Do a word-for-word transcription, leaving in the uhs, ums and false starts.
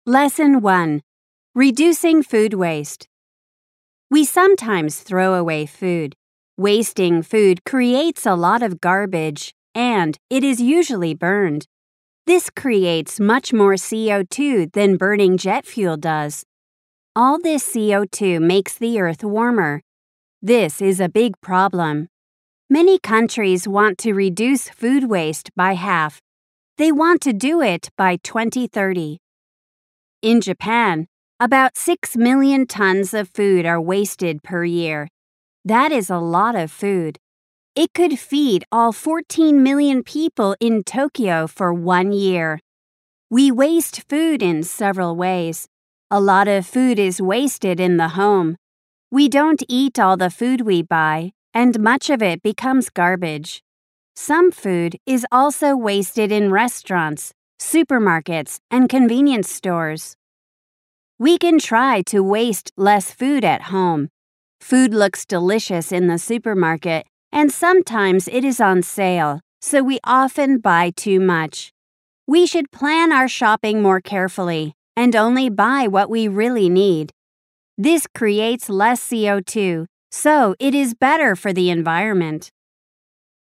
Lesson one. Reducing food waste. We sometimes throw away food. Wasting food creates a lot of garbage, and it is usually burned. This creates much more C O two than burning jet fuel does. All this C O two makes the earth warmer. This is a big problem. Many countries want to reduce food waste by half. They want to do it by twenty thirty. In Japan, about six million tons of food are wasted per year. That is a lot of food. It could feed all fourteen million people in Tokyo for one year. We waste food in several ways. A lot of food is wasted in the home. We don't eat all the food we buy, and much of it becomes garbage. Some food is also wasted in restaurants, supermarkets, and convenience stores. We can try to waste less food at home. Food looks delicious in the supermarket, and sometimes it is on sale, so we often buy too much. We should plan our shopping more carefully and only buy what we really need. This creates less C O two, so it is better for the environment.